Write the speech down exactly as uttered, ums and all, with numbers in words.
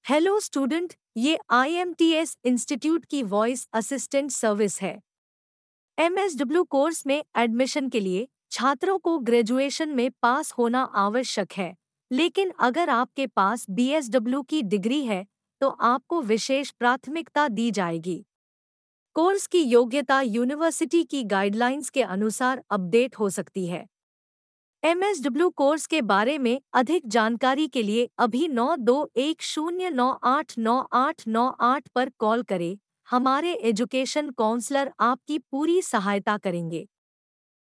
Hello student, ये I M T S institute की voice assistant service है। M S W course में admission के लिए छात्रों को ग्रेजुएशन में पास होना आवश्यक है, लेकिन अगर आपके पास बी एस डब्ल्यू की डिग्री है तो आपको विशेष प्राथमिकता दी जाएगी। कोर्स की योग्यता यूनिवर्सिटी की गाइडलाइंस के अनुसार अपडेट हो सकती है। एम एस डब्ल्यू कोर्स के बारे में अधिक जानकारी के लिए अभी नौ दो एक शून्य नौ आठ नौ आठ नौ आठ पर कॉल करें। हमारे एजुकेशन काउंसलर आपकी पूरी सहायता करेंगे।